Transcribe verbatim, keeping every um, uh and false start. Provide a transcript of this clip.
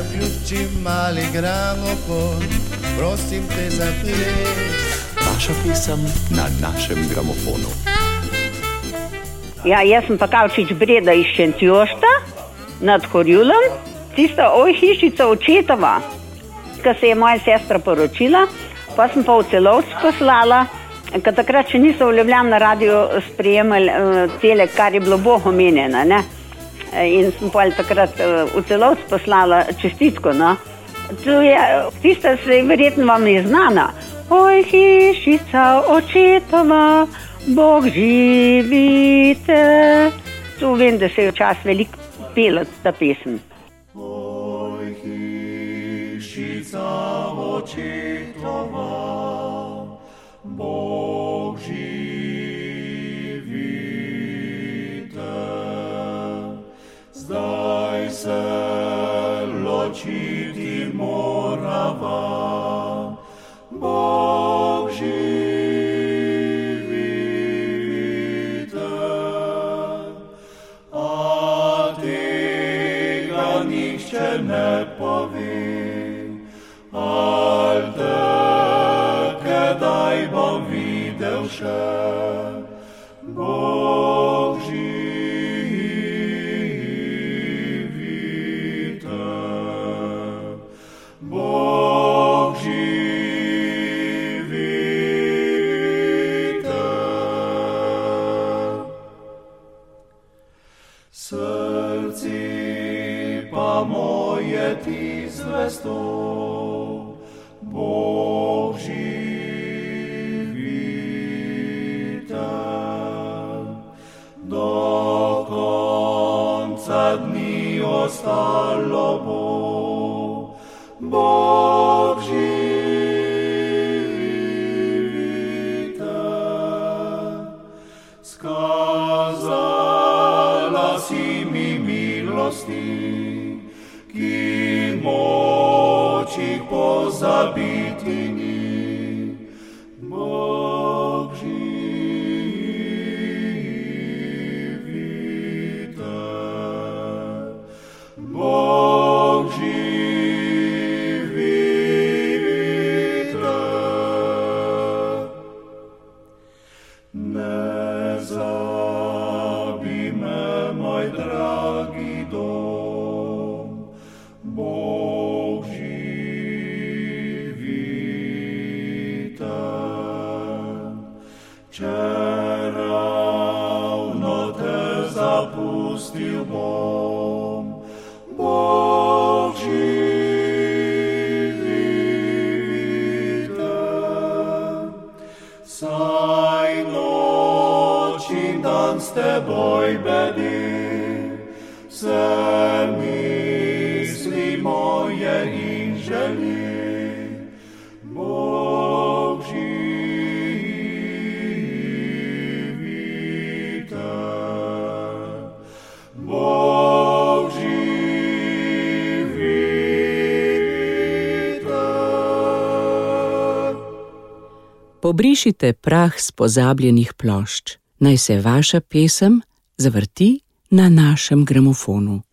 Zaključi mali gramofon, prosim te za ples. Vaša pesem na našem gramofonu. Ja, jaz sem pa Kavčič Breda iz Šentjošta nad Horjulom. Tista oj hišica očetova, ko se je moja sestra poročila, pa sem pa v Celovc poslala, ker takrat še niso v Ljubljani na radio sprejemali uh, tele, kar je bilo Bog omenjeno, ne? In sem pa takrat uh, v Celovc poslala čestitko, no. Tu je, tista se verjetno vam je znana. Oj hišica očetova, Bog živite. Tu vem, da se je včas veliko pela ta pesem. Oj hišica očetova, Bog živite. Zdaj se ločiti morava, Bog živite. A tega nihče ne pove, al te kdaj bom videl še, Bog živite. Bog živite. Srci pa moje ti zvesto, Bog živite. Do konca dni ostalo bo, Bog živite. Skazala si mi milosti, ki moči pozabiti ni, Bog živite. Bog živite. Ne zabi me, moj dragi dom, Bog živite. Če ravno te zapustil bom, Bog živite. Saj noč in dan s teboj bedi, vse misli moje in želi, Bog živite. Bog živite. Pobrišite prah s pozabljenih plošč. Naj se vaša pesem zavrti na našem gramofonu.